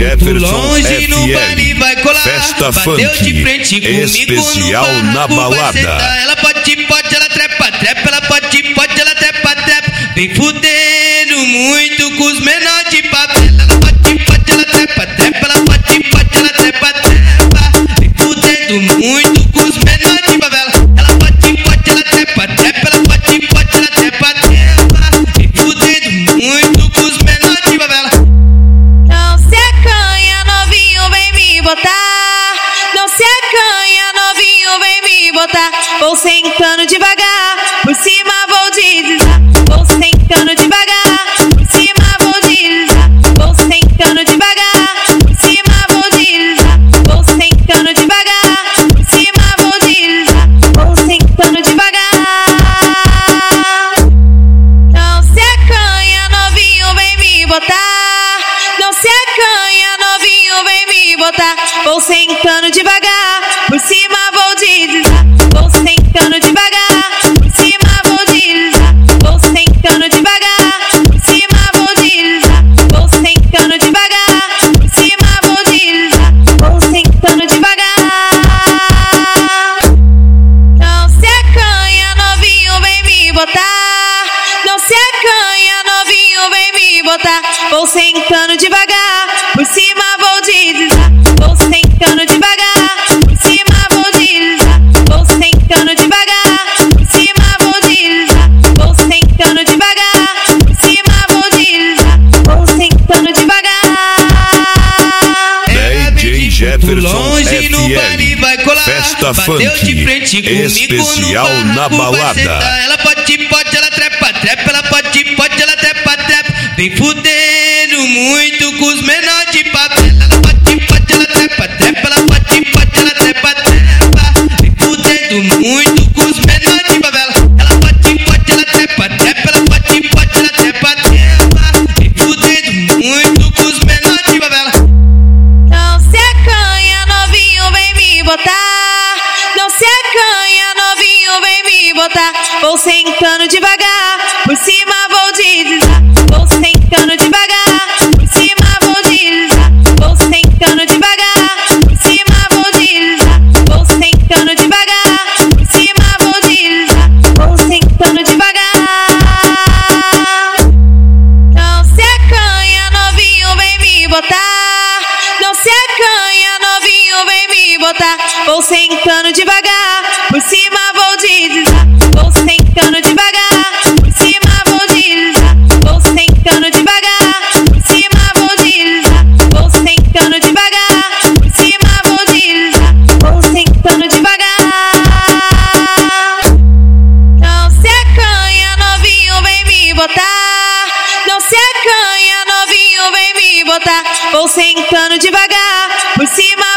Jefferson longe no baile vai FM, colar. festa Bateu funk, de frente comigo especial no na barraco, vai balada. sentar. Ela pode, ela trepa, trepa. Ela pode, ela trepa, trepa. Vem fudendo muito com os menores de favela. Ela pode, ela trepa, trepa. Ela pode, ela trepa, trepa. Vem fudendo muito com os menores de favela. Ela pode, ela trepa, trepa. Ela pode, ela trepa, trepa. Vem fudendo muito com os menores de favela. Não se acanha, novinho, vem me botar. Não se acanha, novinho, vem me botar. Vou sentando devagar, por cima vou deslizar. Vou sentando devagar, por cima vou deslizar. Vou sentando devagar, por cima vou deslizar. Vou sentando devagar, por cima vou deslizar. Vou sentando devagar. Não se acanha, novinho, vem me botar. Não se acanha, novinho, vem me botar. Vou sentando devagar, por cima vou deslizar. Vou sentando devagar, por cima vou deslizar. Vou sentando devagar, por cima vou deslizar. Vou sentando devagar, por cima vou deslizar. Vou sentando devagar. Não se acanha, novinho, vem me botar. Não se acanha, novinho, vem me botar. Vou sentando devagar, por cima vou deslizar. Vou sentando devagar, por cima vou deslizar. Vou sentando devagar, por cima vou deslizar. Vou sentando devagar, por cima vou deslizar. Vou sentando devagar. DJ Jefferson longe no baile vai FM, colar. festa Bateu funk, de frente comigo especial no na barraco, vai balada. sentar. Ela pode, ela trepa, trepa. Ela pode, ela trepa, trepa. Vem fudendo muito com os menores de favela. Ela pode, ela trepa, trepa. Ela pode, ela trepa, trepa. Vem fudendo muito com os menores de favela. Ela pode, ela trepa, trepa. Ela pode, ela trepa, trepa. Vem fudendo muito com os menores de favela. Não se acanha, novinho, vem me botar. Não se acanha, novinho, vem me botar. Vou sentando devagar, por cima vou deslizar. Vou sentando devagar, por cima vou deslizar. Vou sentando devagar, por cima vou deslizar. Vou sentando devagar, por cima vou deslizar. Vou sentando devagar. Não se acanha, novinho, vem me botar. Não se acanha, novinho, vem me botar. Vou sentando devagar, por cima vou deslizar. Vou sentando devagar, por cima vou deslizar. Vou sentando devagar, por cima vou deslizar. Vou sentando devagar, por cima vou deslizar. Vou sentando devagar. Não se acanha, novinho, vem me botar. Não se acanha, novinho, vem me botar. Vou sentando devagar, por cima